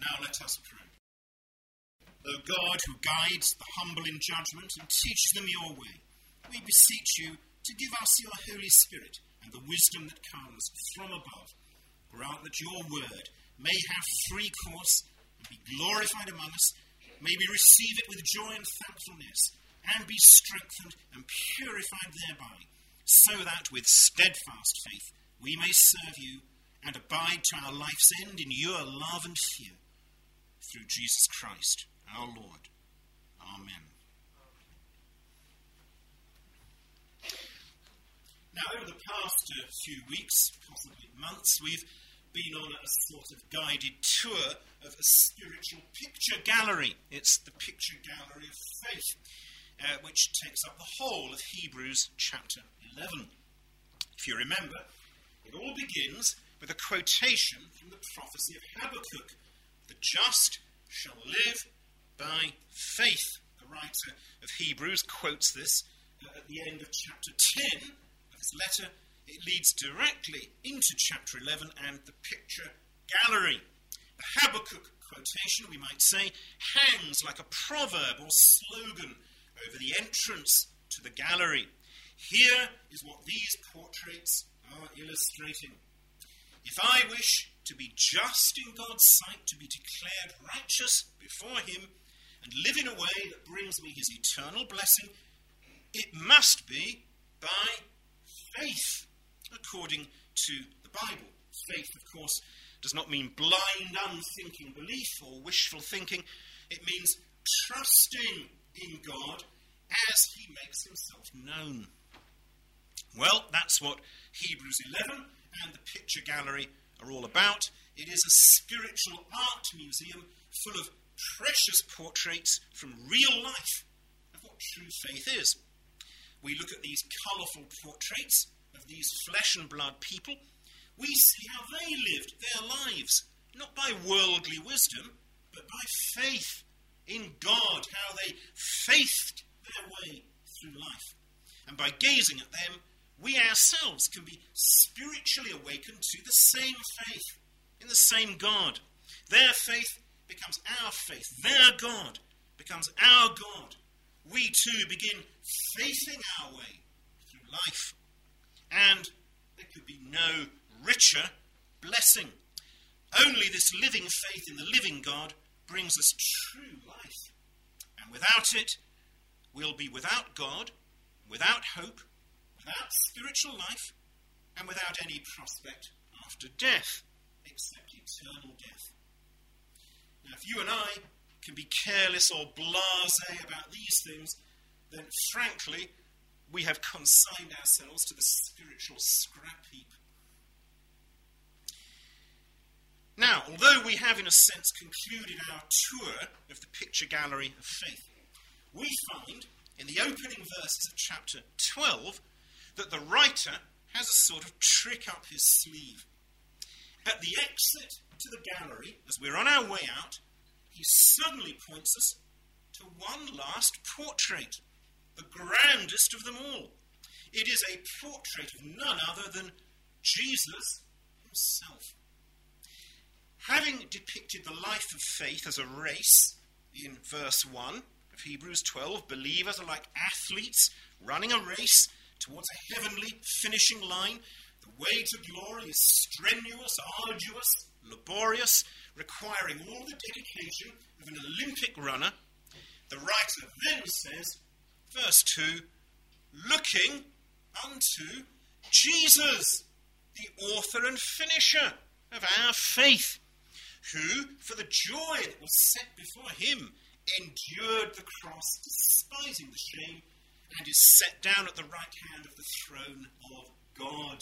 Now let us pray. O God, who guides the humble in judgment and teaches them your way, we beseech you to give us your Holy Spirit and the wisdom that comes from above. Grant that your word may have free course and be glorified among us. May we receive it with joy and thankfulness and be strengthened and purified thereby, so that with steadfast faith we may serve you and abide to our life's end in your love and fear. Through Jesus Christ, our Lord. Amen. Now, over the past few weeks, possibly months, we've been on a sort of guided tour of a spiritual picture gallery. It's the picture gallery of faith, which takes up the whole of Hebrews chapter 11. If you remember, it all begins with a quotation from the prophecy of Habakkuk. The just shall live by faith. The writer of Hebrews quotes this at the end of chapter 10 of his letter. It leads directly into chapter 11 and the picture gallery. The Habakkuk quotation, we might say, hangs like a proverb or slogan over the entrance to the gallery. Here is what these portraits are illustrating. If I wish to be just in God's sight, to be declared righteous before him, and live in a way that brings me his eternal blessing, it must be by faith, according to the Bible. Faith, of course, does not mean blind, unthinking belief or wishful thinking. It means trusting in God as he makes himself known. Well, that's what Hebrews 11 and the picture gallery are all about. It is a spiritual art museum full of precious portraits from real life of what true faith is. We look at these colourful portraits of these flesh and blood people. We see how they lived their lives, not by worldly wisdom, but by faith in God, how they faithed their way through life. And by gazing at them, we ourselves can be spiritually awakened to the same faith, in the same God. Their faith becomes our faith. Their God becomes our God. We too begin faithing our way through life. And there could be no richer blessing. Only this living faith in the living God brings us true life. And without it, we'll be without God, without hope, without spiritual life, and without any prospect after death, except eternal death. Now, if you and I can be careless or blasé about these things, then frankly, we have consigned ourselves to the spiritual scrap heap. Now, although we have in a sense concluded our tour of the picture gallery of faith, we find in the opening verses of chapter 12 that the writer has a sort of trick up his sleeve. At the exit to the gallery, as we're on our way out, he suddenly points us to one last portrait, the grandest of them all. It is a portrait of none other than Jesus himself. Having depicted the life of faith as a race in verse 1 of Hebrews 12, believers are like athletes running a race towards a heavenly finishing line. The way to glory is strenuous, arduous, laborious, requiring all the dedication of an Olympic runner. The writer then says, verse 2, looking unto Jesus, the author and finisher of our faith, who, for the joy that was set before him, endured the cross, despising the shame, and is set down at the right hand of the throne of God.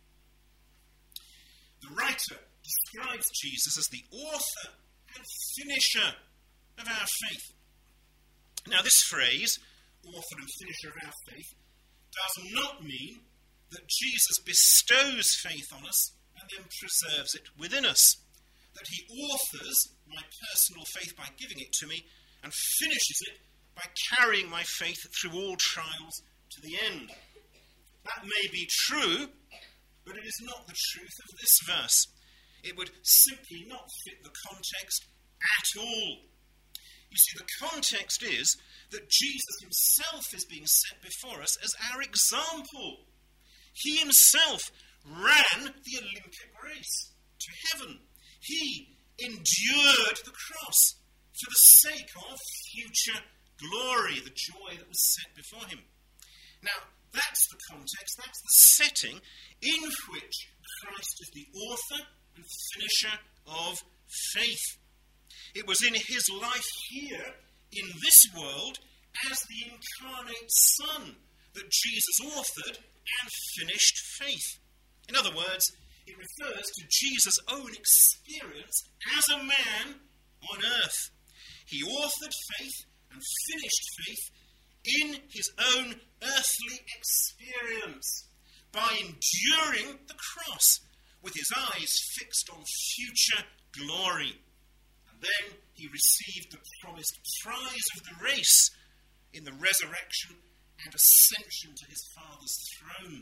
The writer describes Jesus as the author and finisher of our faith. Now, this phrase, author and finisher of our faith, does not mean that Jesus bestows faith on us and then preserves it within us. That he authors my personal faith by giving it to me and finishes it by carrying my faith through all trials to the end. That may be true, but it is not the truth of this verse. It would simply not fit the context at all. You see, the context is that Jesus himself is being set before us as our example. He himself ran the Olympic race to heaven. He endured the cross for the sake of future glory, the joy that was set before him. Now, that's the context, that's the setting in which Christ is the author and finisher of faith. It was in his life here, in this world, as the incarnate Son, that Jesus authored and finished faith. In other words, it refers to Jesus' own experience as a man on earth. He authored faith and finished faith in his own earthly experience by enduring the cross with his eyes fixed on future glory. And then he received the promised prize of the race in the resurrection and ascension to his Father's throne.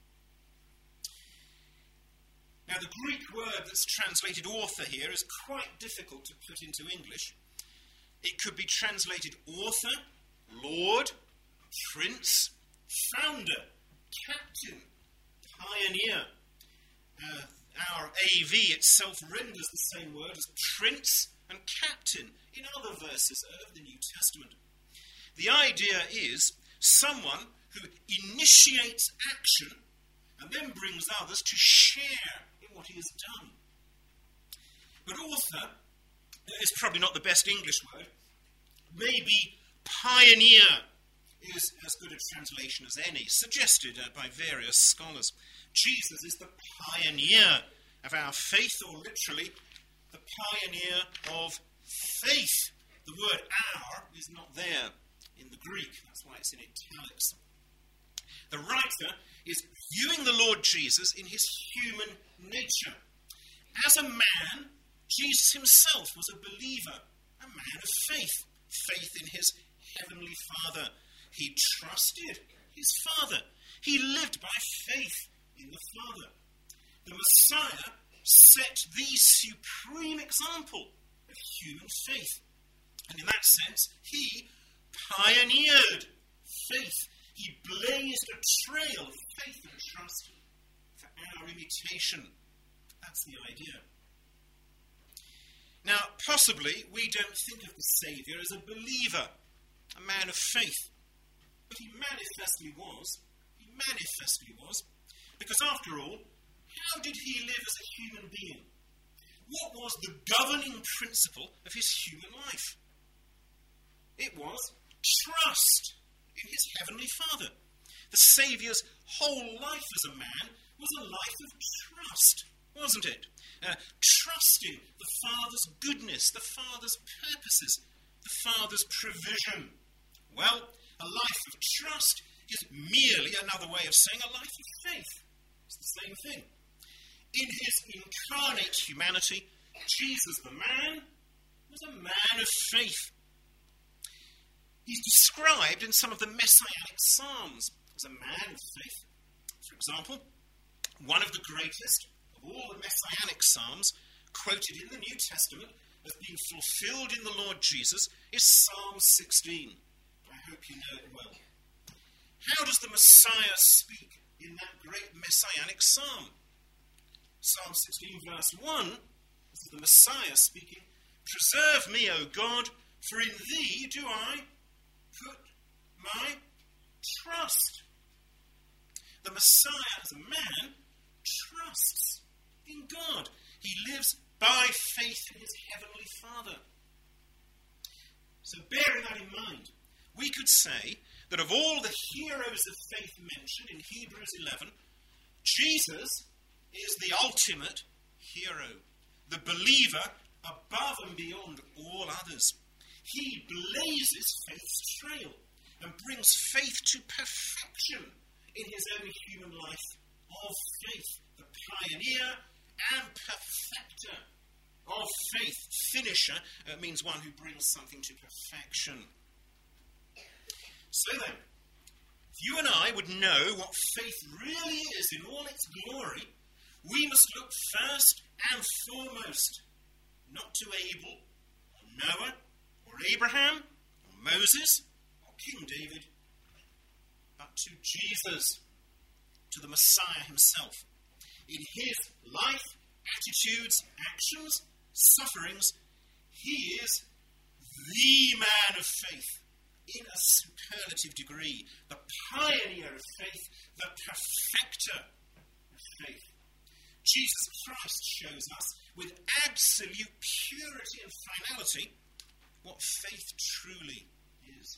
Now, the Greek word that's translated author here is quite difficult to put into English. It could be translated author, Lord, Prince, Founder, Captain, Pioneer. Our AV itself renders the same word as Prince and Captain in other verses of the New Testament. The idea is someone who initiates action and then brings others to share in what he has done. But author is probably not the best English word. Maybe pioneer is as good a translation as any, suggested by various scholars. Jesus is the pioneer of our faith, or literally, the pioneer of faith. The word our is not there in the Greek, that's why it's in italics. The writer is viewing the Lord Jesus in his human nature. As a man, Jesus himself was a believer, a man of faith, faith in his heavenly Father. He trusted his Father. He lived by faith in the Father. The Messiah set the supreme example of human faith. And in that sense, he pioneered faith. He blazed a trail of faith and trust for our imitation. That's the idea. Now, possibly we don't think of the Saviour as a believer, a man of faith. But he manifestly was. He manifestly was. Because after all, how did he live as a human being? What was the governing principle of his human life? It was trust in his heavenly Father. The Saviour's whole life as a man was a life of trust, wasn't it? Trusting the Father's goodness, the Father's purposes, the Father's provision. Well, a life of trust is merely another way of saying a life of faith. It's the same thing. In his incarnate humanity, Jesus the man was a man of faith. He's described in some of the messianic psalms as a man of faith. For example, one of the greatest of all the messianic psalms quoted in the New Testament as being fulfilled in the Lord Jesus is Psalm 16. I hope you know it well. How does the Messiah speak in that great messianic psalm? Psalm 16 verse 1, this is the Messiah speaking. Preserve me, O God, for in thee do I put my trust. The Messiah as a man trusts in God. He lives by faith in his heavenly Father. So bearing that in mind, we could say that of all the heroes of faith mentioned in Hebrews 11, Jesus is the ultimate hero, the believer above and beyond all others. He blazes faith's trail and brings faith to perfection in his own human life of faith, the pioneer and perfecter of faith. Finisher means one who brings something to perfection. So then, if you and I would know what faith really is in all its glory, we must look first and foremost not to Abel, Noah or Abraham or Moses or King David, but to Jesus, to the Messiah himself. In his life, attitudes, actions, sufferings, he is the man of faith in a superlative degree, the pioneer of faith, the perfecter of faith. Jesus Christ shows us with absolute purity and finality what faith truly is.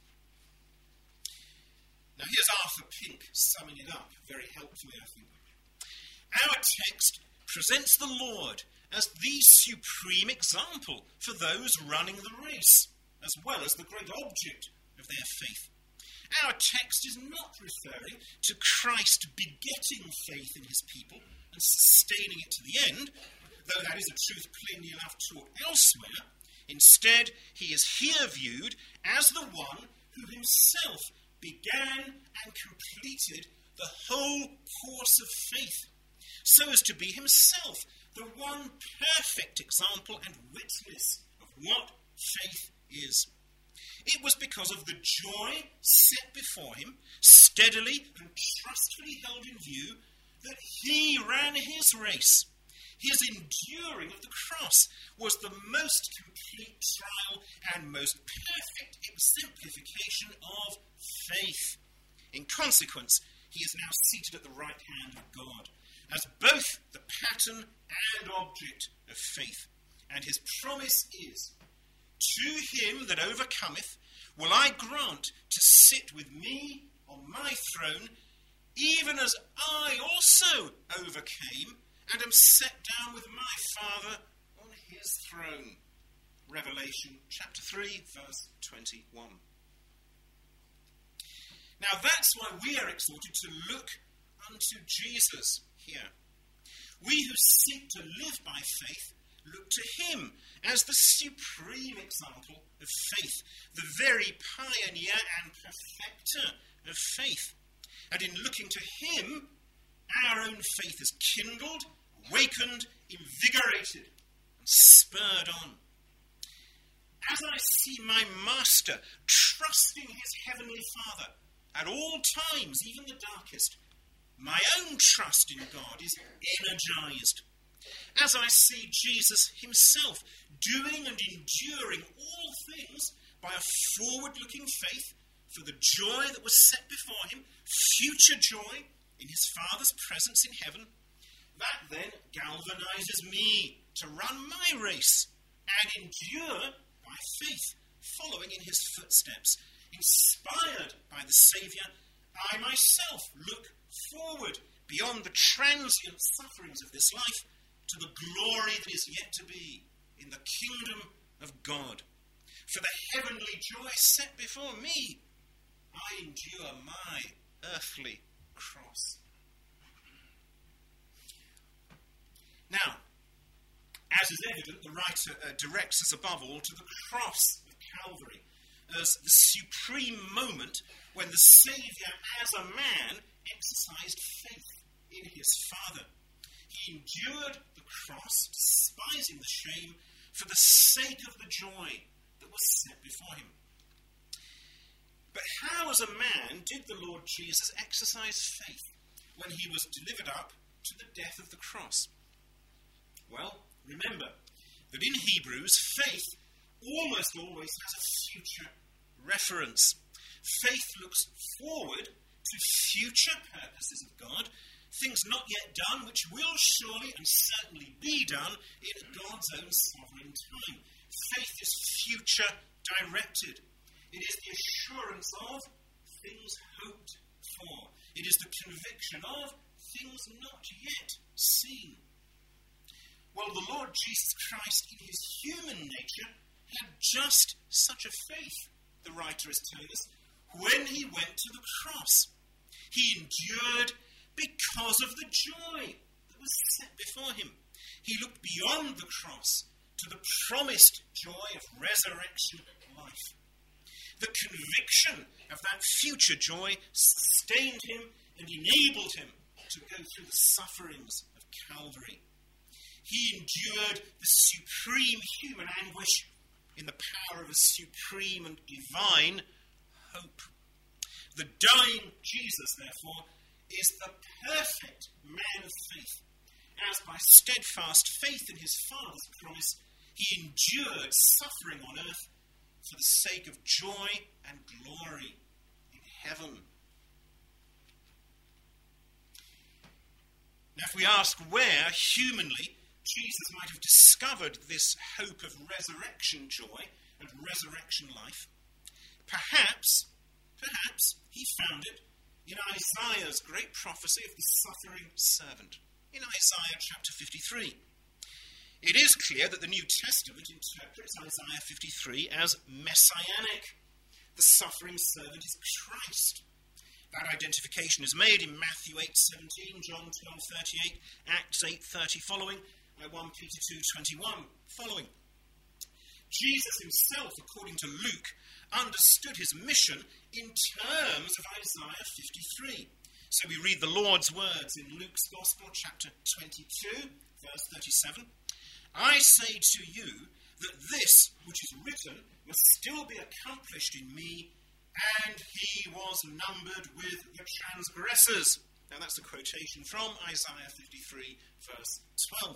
Now here's Arthur Pink summing it up very helpfully, I think. Our text presents the Lord as the supreme example for those running the race, as well as the great object of their faith. Our text is not referring to Christ begetting faith in his people and sustaining it to the end, though that is a truth plainly enough taught elsewhere. Instead, he is here viewed as the one who himself began and completed the whole course of faith, so as to be himself the one perfect example and witness of what faith is. It was because of the joy set before him, steadily and trustfully held in view, that he ran his race. His enduring of the cross was the most complete trial and most perfect exemplification of faith. In consequence, he is now seated at the right hand of God, as both the pattern and object of faith. And his promise is, to him that overcometh will I grant to sit with me on my throne, even as I also overcame and am set down with my Father on his throne. Revelation chapter 3, verse 21. Now that's why we are exhorted to look unto Jesus here. We who seek to live by faith look to him as the supreme example of faith, the very pioneer and perfecter of faith. And in looking to him, our own faith is kindled, awakened, invigorated, and spurred on. As I see my Master trusting his heavenly Father at all times, even the darkest, my own trust in God is energized. As I see Jesus himself doing and enduring all things by a forward-looking faith for the joy that was set before him, future joy in his Father's presence in heaven, that then galvanizes me to run my race and endure by faith, following in his footsteps. Inspired by the Saviour, I myself look forward beyond the transient sufferings of this life to the glory that is yet to be in the kingdom of God. For the heavenly joy set before me, I endure my earthly cross. Now, as is evident, the writer directs us above all to the cross of Calvary as the supreme moment when the Saviour, as a man, exercised faith in his Father. He endured the cross, despising the shame, for the sake of the joy that was set before him. But how, as a man, did the Lord Jesus exercise faith when he was delivered up to the death of the cross? Well, remember that in Hebrews, faith almost always has a future reference. Faith looks forward to future purposes of God, things not yet done, which will surely and certainly be done in God's own sovereign time. Faith is future directed. It is the assurance of things hoped for. It is the conviction of things not yet seen. Well, the Lord Jesus Christ, in his human nature, had just such a faith, the writer is telling us, when he went to the cross. He endured because of the joy that was set before him. He looked beyond the cross to the promised joy of resurrection life. The conviction of that future joy sustained him and enabled him to go through the sufferings of Calvary. He endured the supreme human anguish in the power of a supreme and divine hope. The dying Jesus, therefore, is the perfect man of faith, as by steadfast faith in his Father's promise, he endured suffering on earth for the sake of joy and glory in heaven. Now, if we ask where, humanly, Jesus might have discovered this hope of resurrection joy and resurrection life, perhaps he found it in Isaiah's great prophecy of the suffering servant, in Isaiah chapter 53. It is clear that the New Testament interprets Isaiah 53 as messianic. The suffering servant is Christ. That identification is made in Matthew 8:17, John 12:38, Acts 8:30 following, 1 Peter 2:21 following. Jesus himself, according to Luke, understood his mission in terms of Isaiah 53. So we read the Lord's words in Luke's Gospel, chapter 22, verse 37. I say to you that this which is written must still be accomplished in me, and he was numbered with the transgressors. Now that's a quotation from Isaiah 53, verse 12.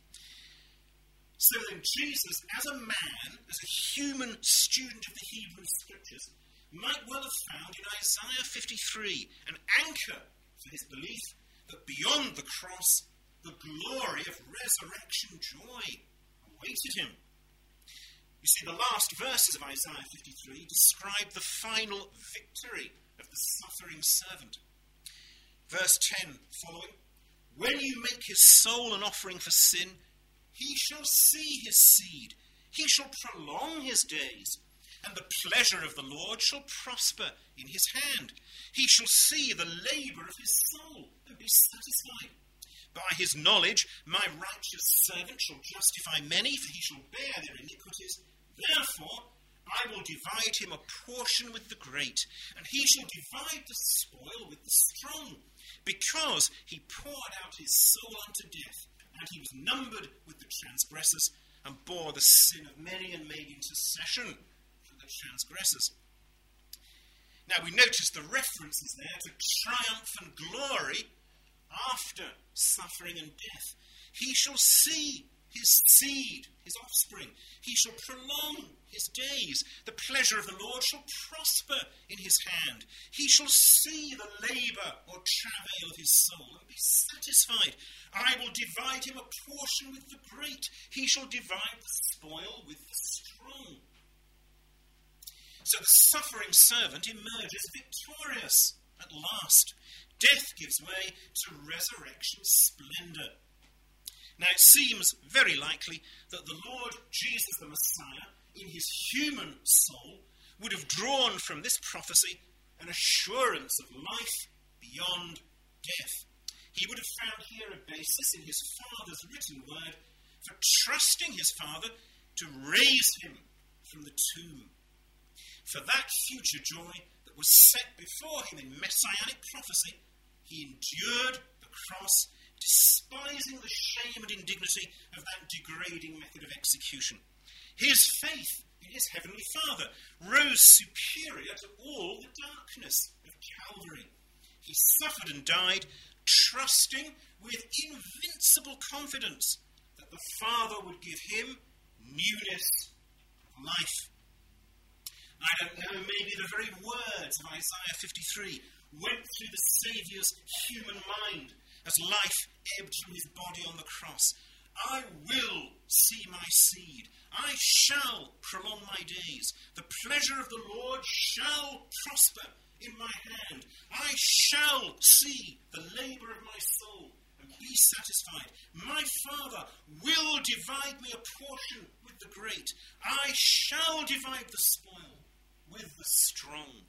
So then Jesus, as a man, as a human student of the Hebrew Scriptures, might well have found in Isaiah 53 an anchor for his belief that beyond the cross, the glory of resurrection joy awaited him. You see, the last verses of Isaiah 53 describe the final victory of the suffering servant. Verse 10 following, when you make his soul an offering for sin, he shall see his seed, he shall prolong his days, and the pleasure of the Lord shall prosper in his hand. He shall see the labour of his soul and be satisfied. By his knowledge my righteous servant shall justify many, for he shall bear their iniquities. Therefore I will divide him a portion with the great, and he shall divide the spoil with the strong, because he poured out his soul unto death, and he was numbered with the transgressors, and bore the sin of many, and made intercession for the transgressors. Now we notice the references there to triumph and glory after suffering and death. He shall see his seed, his offspring. He shall prolong his days. The pleasure of the Lord shall prosper in his hand. He shall see the labour or travail of his soul and be satisfied. I will divide him a portion with the great. He shall divide the spoil with the strong. So the suffering servant emerges victorious at last. Death gives way to resurrection splendour. Now it seems very likely that the Lord Jesus the Messiah, in his human soul, would have drawn from this prophecy an assurance of life beyond death. He would have found here a basis in his Father's written word for trusting his Father to raise him from the tomb. For that future joy that was set before him in messianic prophecy, he endured the cross, despising the shame and indignity of that degrading method of execution. His faith in his heavenly Father rose superior to all the darkness of Calvary. He suffered and died, trusting with invincible confidence that the Father would give him newness of life. I don't know, maybe the very words of Isaiah 53 went through the Saviour's human mind as life ebbed from his body on the cross. I will see my seed. I shall prolong my days. The pleasure of the Lord shall prosper in my hand. I shall see the labour of my soul and be satisfied. My Father will divide me a portion with the great. I shall divide the spoil with the strong.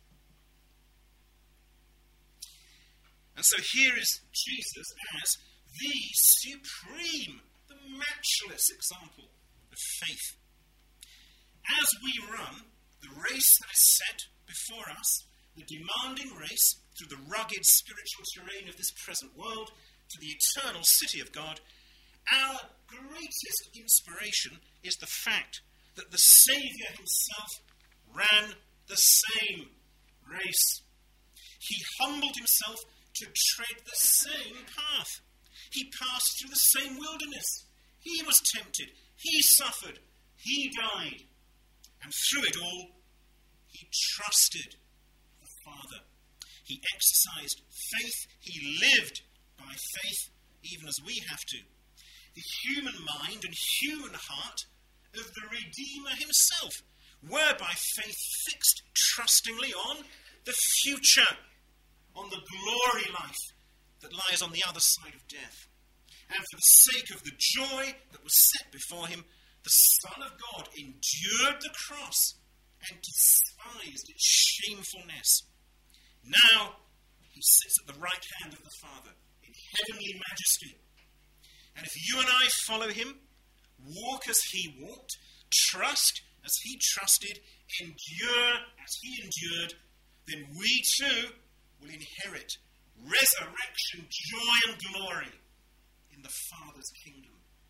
And so here is Jesus as the supreme, the matchless example of faith. As we run the race that is set before us, the demanding race through the rugged spiritual terrain of this present world to the eternal city of God, our greatest inspiration is the fact that the Saviour himself ran the same race. He humbled himself to tread the same path. He passed through the same wilderness. He was tempted. He suffered. He died. And through it all, he trusted the Father. He exercised faith. He lived by faith, even as we have to. The human mind and human heart of the Redeemer himself were by faith fixed trustingly on the future, on the glory life that lies on the other side of death. And for the sake of the joy that was set before him, the Son of God endured the cross and despised its shamefulness. Now he sits at the right hand of the Father in heavenly majesty. And if you and I follow him, walk as he walked, trust as he trusted, endure as he endured, then we too will inherit resurrection, joy and glory in the Father's kingdom.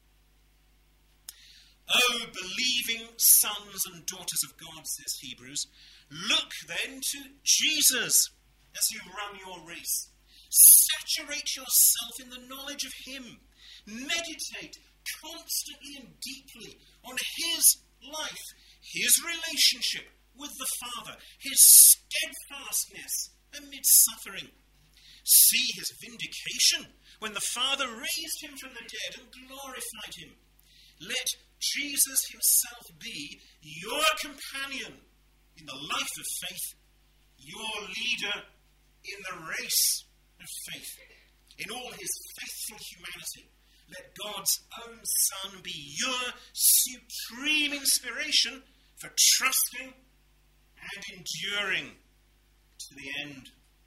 O believing sons and daughters of God, says Hebrews, look then to Jesus as you run your race. Saturate yourself in the knowledge of him. Meditate constantly and deeply on his life, his relationship with the Father, his steadfastness amid suffering. See his vindication when the Father raised him from the dead and glorified him. Let Jesus himself be your companion in the life of faith, your leader in the race of faith. In all his faithful humanity, let God's own Son be your supreme inspiration for trusting and enduring to the end.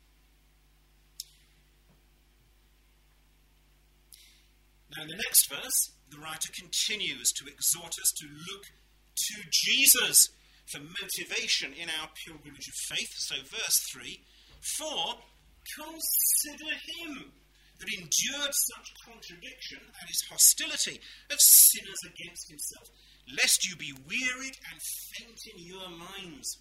Now in the next verse, the writer continues to exhort us to look to Jesus for motivation in our pilgrimage of faith. So verse 3, for consider him that endured such contradiction, that is hostility, of sinners against himself, lest you be wearied and faint in your minds.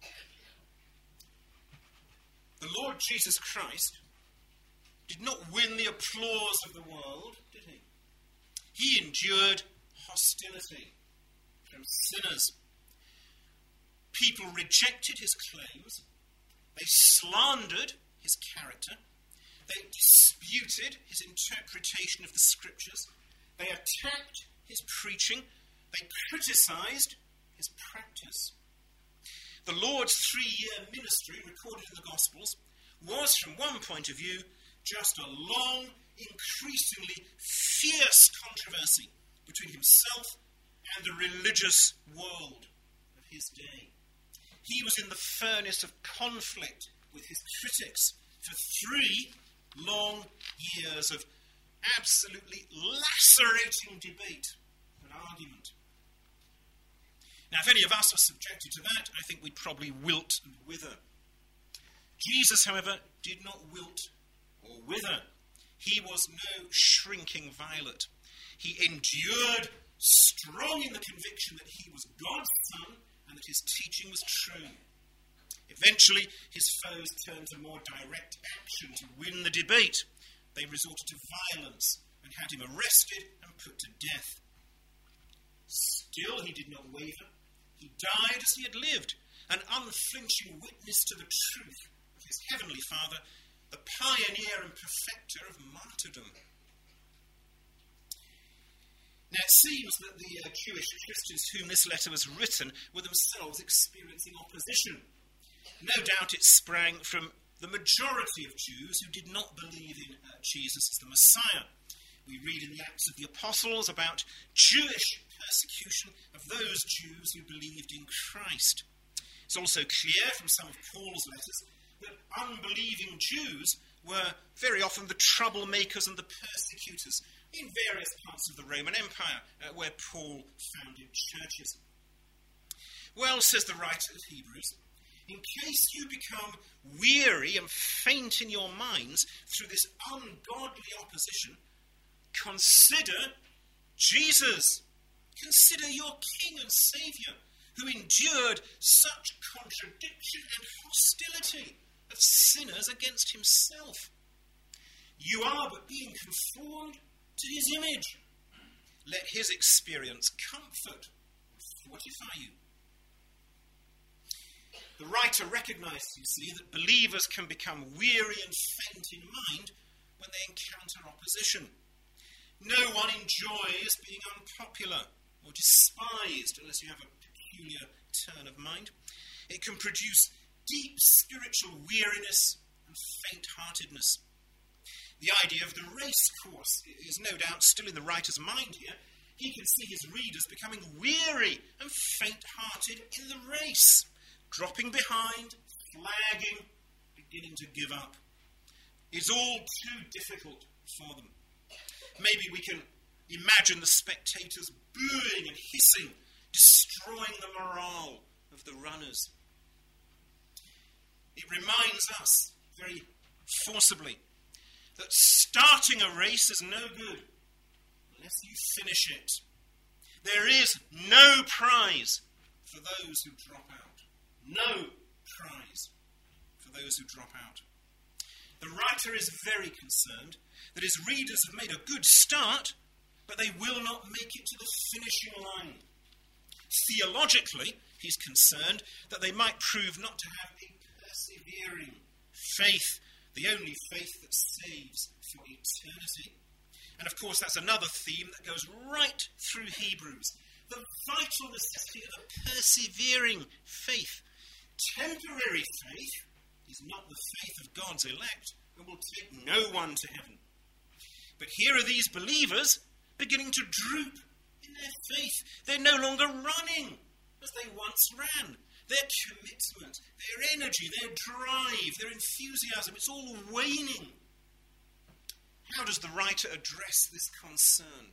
The Lord Jesus Christ did not win the applause of the world, did he? He endured hostility from sinners. People rejected his claims. They slandered his character. They disputed his interpretation of the scriptures. They attacked his preaching. They criticized his practice. The Lord's 3-year ministry, recorded in the Gospels, was, from one point of view, just a long, increasingly fierce controversy between himself and the religious world of his day. He was in the furnace of conflict with his critics for 3 long years of absolutely lacerating debate and argument. Now, if any of us were subjected to that, I think we'd probably wilt and wither. Jesus, however, did not wilt or wither. He was no shrinking violet. He endured, strong in the conviction that he was God's Son and that his teaching was true. Eventually, his foes turned to more direct action to win the debate. They resorted to violence and had him arrested and put to death. Still, he did not waver. He died as he had lived, an unflinching witness to the truth of his heavenly Father, the pioneer and perfecter of martyrdom. Now, it seems that the Jewish Christians to whom this letter was written were themselves experiencing opposition. No doubt it sprang from the majority of Jews who did not believe in Jesus as the Messiah. We read in the Acts of the Apostles about Jewish persecution of those Jews who believed in Christ. It's also clear from some of Paul's letters that unbelieving Jews were very often the troublemakers and the persecutors in various parts of the Roman Empire where Paul founded churches. Well, says the writer of Hebrews, in case you become weary and faint in your minds through this ungodly opposition, consider Jesus Consider your King and Saviour, who endured such contradiction and hostility of sinners against himself. You are but being conformed to his image. Let his experience comfort and fortify you. The writer recognizes, you see, that believers can become weary and faint in mind when they encounter opposition. No one enjoys being unpopular or despised unless you have a peculiar turn of mind. It can produce deep spiritual weariness and faint-heartedness. The idea of the race course is no doubt still in the writer's mind here. He can see his readers becoming weary and faint-hearted in the race, dropping behind, flagging, beginning to give up. It's all too difficult for them. Maybe we can imagine the spectators booing and hissing, destroying the morale of the runners. It reminds us very forcibly that starting a race is no good unless you finish it. There is no prize for those who drop out. No prize for those who drop out. The writer is very concerned that his readers have made a good start, but they will not make it to the finishing line. Theologically, he's concerned that they might prove not to have a persevering faith, the only faith that saves for eternity. And of course, that's another theme that goes right through Hebrews. The vital necessity of a persevering faith. Temporary faith is not the faith of God's elect and will take no one to heaven. But here are these believers beginning to droop in their faith. They're no longer running as they once ran. Their commitment, their energy, their drive, their enthusiasm, it's all waning. How does the writer address this concern?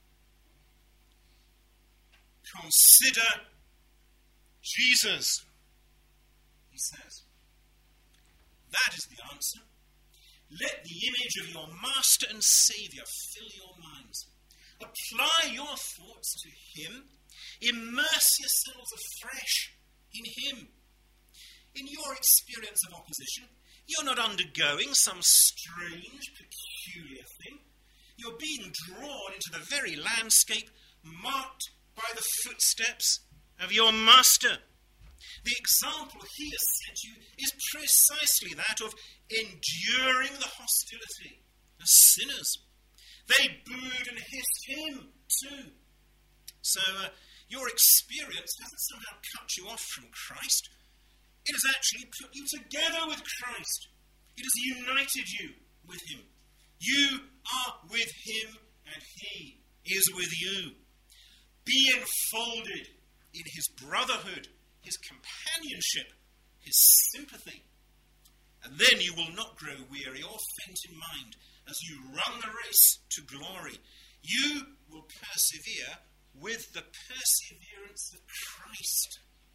Consider Jesus, he says. That is the answer. Let the image of your Master and Saviour fill your minds. Apply your thoughts to him. Immerse yourselves afresh in him. In your experience of opposition, you're not undergoing some strange, peculiar thing. You're being drawn into the very landscape marked by the footsteps of your Master. The example he has set you is precisely that of enduring the hostility of sinners. They booed and hissed him too. So your experience hasn't somehow cut you off from Christ. It has actually put you together with Christ. It has united you with him. You are with him and he is with you. Be enfolded in his brotherhood, his companionship, his sympathy. And then you will not grow weary or faint in mind as you run the race to glory. You will persevere with the perseverance of Christ.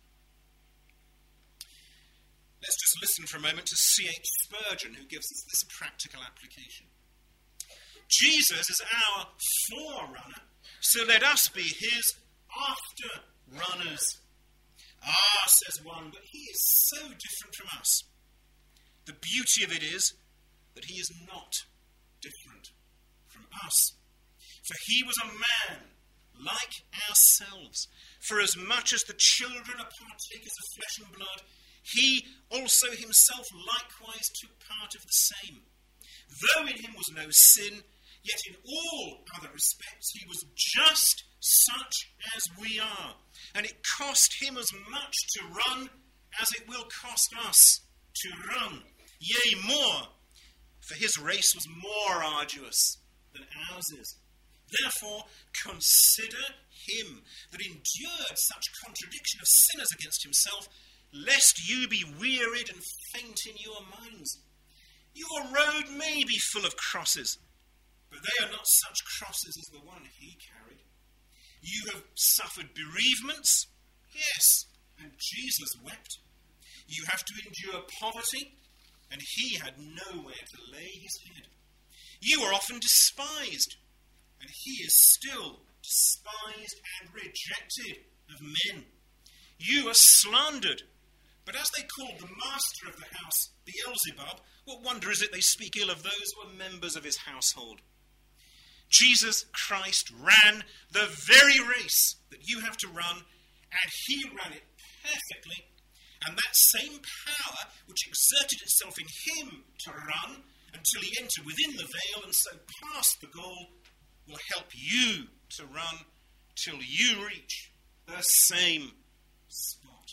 Let's just listen for a moment to C.H. Spurgeon, who gives us this practical application. Jesus is our forerunner, so let us be his after-runners. Ah, says one, but he is so different from us. The beauty of it is that he is not different from us. For he was a man like ourselves. For as much as the children are partakers of flesh and blood, he also himself likewise took part of the same. Though in him was no sin, yet in all other respects he was just such as we are. And it cost him as much to run as it will cost us to run. Yea, more, for his race was more arduous than ours is. Therefore, consider him that endured such contradiction of sinners against himself, lest you be wearied and faint in your minds. Your road may be full of crosses, but they are not such crosses as the one he carried. You have suffered bereavements, yes, and Jesus wept. You have to endure poverty, and he had nowhere to lay his head. You are often despised, and he is still despised and rejected of men. You are slandered. But as they called the master of the house Beelzebub, what wonder is it they speak ill of those who are members of his household? Jesus Christ ran the very race that you have to run, and he ran it perfectly. And that same power which exerted itself in him to run until he entered within the veil and so passed the goal will help you to run till you reach the same spot.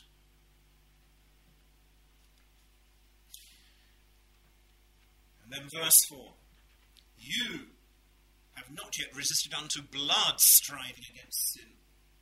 And then verse 4. You have not yet resisted unto blood, striving against sin.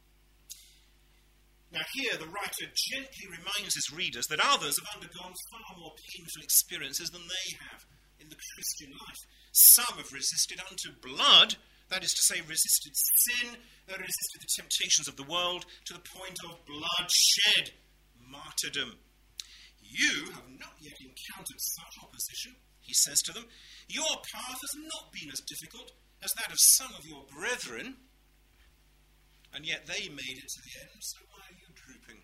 Now here the writer gently reminds his readers that others have undergone far more painful experiences than they have in the Christian life. Some have resisted unto blood, that is to say, resisted sin, resisted the temptations of the world to the point of bloodshed, martyrdom. You have not yet encountered such opposition, he says to them. Your path has not been as difficult as that of some of your brethren, and yet they made it to the end, so why are you drooping?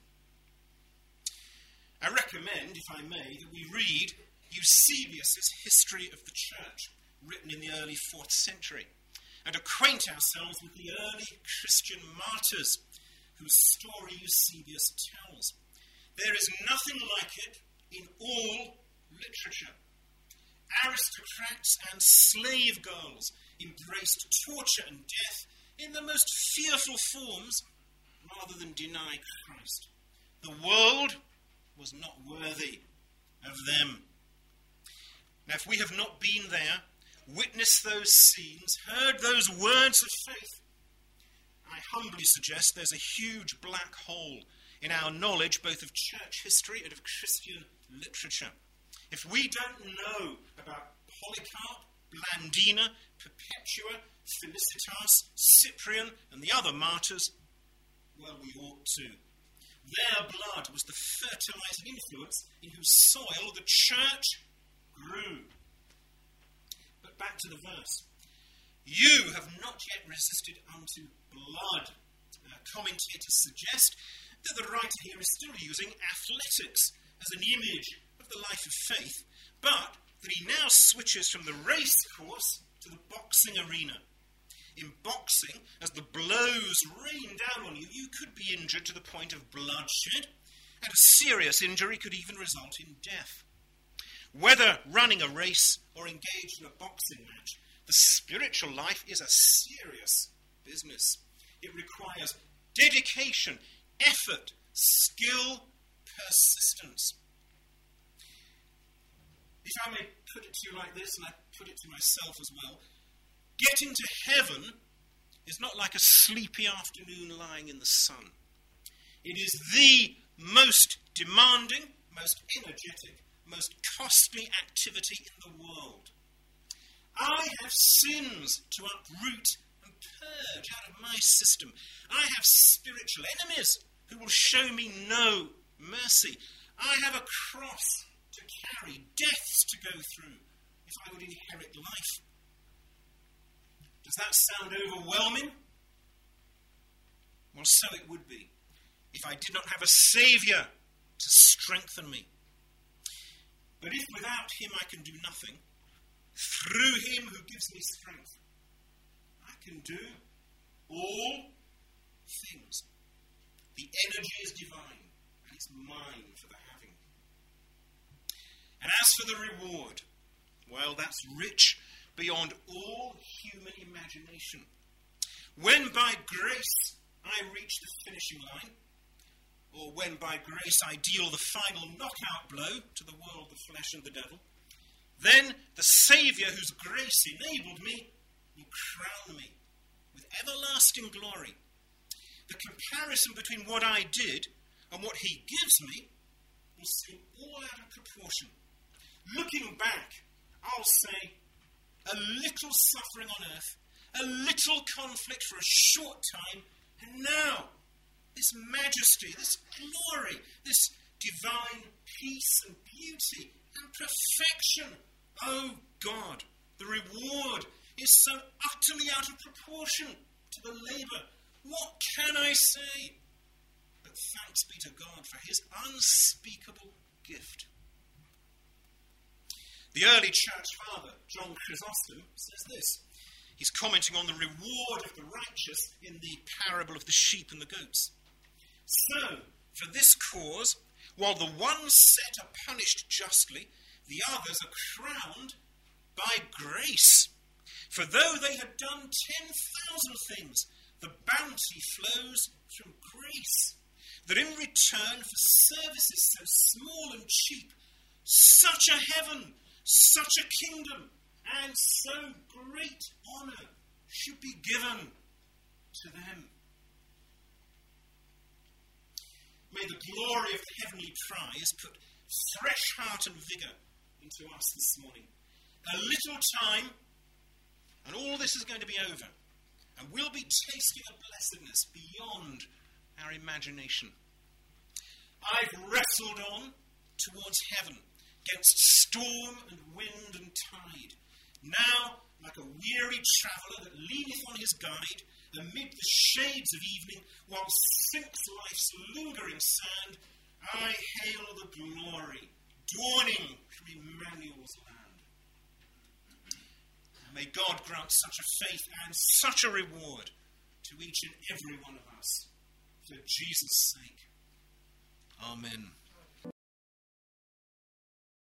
I recommend, if I may, that we read Eusebius' History of the Church, written in the early 4th century, and acquaint ourselves with the early Christian martyrs whose story Eusebius tells. There is nothing like it in all literature. Aristocrats and slave girls embraced torture and death in the most fearful forms rather than deny Christ. The world was not worthy of them. Now, if we have not been there, witnessed those scenes, heard those words of faith, I humbly suggest there's a huge black hole in our knowledge both of church history and of Christian literature. If we don't know about Polycarp, Blandina, Perpetua, Felicitas, Cyprian, and the other martyrs, well, we ought to. Their blood was the fertilizing influence in whose soil the church grew. But back to the verse. You have not yet resisted unto blood. Commentators suggest that the writer here is still using athletics as an image of the life of faith, but that he now switches from the race course to the boxing arena. In boxing, as the blows rain down on you, you could be injured to the point of bloodshed, and a serious injury could even result in death. Whether running a race or engaged in a boxing match, the spiritual life is a serious business. It requires dedication, effort, skill, persistence. If I may put it to you like this, and I put it to myself as well, getting to heaven is not like a sleepy afternoon lying in the sun. It is the most demanding, most energetic, most costly activity in the world. I have sins to uproot and purge out of my system. I have spiritual enemies who will show me no mercy. I have a cross to carry, deaths to go through if I would inherit life. Does that sound overwhelming? Well, so it would be if I did not have a Saviour to strengthen me. But if without him I can do nothing, through him who gives me strength, I can do all things. The energy is divine, and it's mine for the having. And as for the reward, well, that's rich beyond all human imagination. When by grace I reach the finishing line, or when by grace I deal the final knockout blow to the world, the flesh, and the devil, then the Saviour whose grace enabled me will crown me with everlasting glory. The comparison between what I did and what he gives me will seem all out of proportion. Looking back, I'll say, a little suffering on earth, a little conflict for a short time, and now this majesty, this glory, this divine peace and beauty and perfection. Oh God, the reward is so utterly out of proportion to the labour. What can I say? But thanks be to God for his unspeakable gift. The early church father, John Chrysostom, says this. He's commenting on the reward of the righteous in the parable of the sheep and the goats. So, for this cause, while the ones set are punished justly, the others are crowned by grace. For though they had done 10,000 things, the bounty flows from grace, that in return for services so small and cheap, such a heaven, such a kingdom, and so great honour should be given to them. May the glory of the heavenly prize put fresh heart and vigour into us this morning. A little time, and all this is going to be over, and we'll be tasting a blessedness beyond our imagination. I've wrestled on towards heaven, against storm and wind and tide. Now, like a weary traveller that leaneth on his guide, amid the shades of evening, while sinks life's lingering sand, I hail the glory, dawning from Emmanuel's land. May God grant such a faith and such a reward to each and every one of us, for Jesus' sake. Amen.